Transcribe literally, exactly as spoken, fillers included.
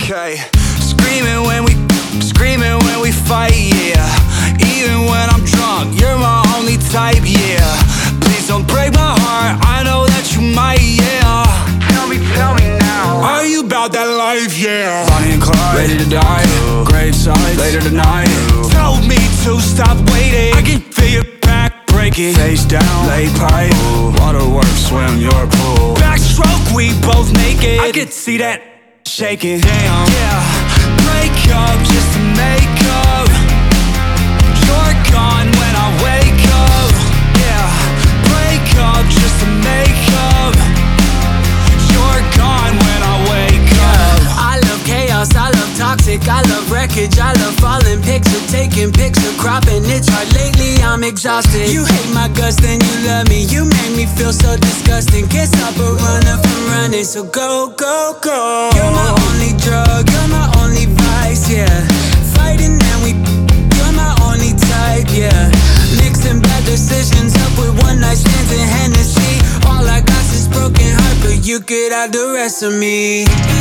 Okay, screaming when we, screaming when we fight, yeah. Even when I'm drunk, you're my only type, yeah. Please don't break my heart, I know that you might, yeah. Tell me, tell me now, are you about that life, yeah? Bonnie and Clyde, ready to die, graveside, later tonight. Told me to stop waiting, I can feel your back breaking. Face down, lay pipe, waterworks, swim your pool. Backstroke, we both naked, I could see that shaking. Damn, yeah. Break up just to make up. You're gone when I wake up. Yeah. Break up just to make up. You're gone when I wake up. I love chaos, I love toxic, I love wreckage, I love falling picture, taking picture, cropping. It's hard lately, I'm exhausted. You hate my guts, then you love me. You make me feel so disgusting. Can't stop a runner from running, so go, go, go. You're my only drug, you're my only vice, yeah. Fighting and we, you're my only type, yeah. Mixing bad decisions up with one night stands and Hennessy. All I got is broken heart, but you could have the rest of me.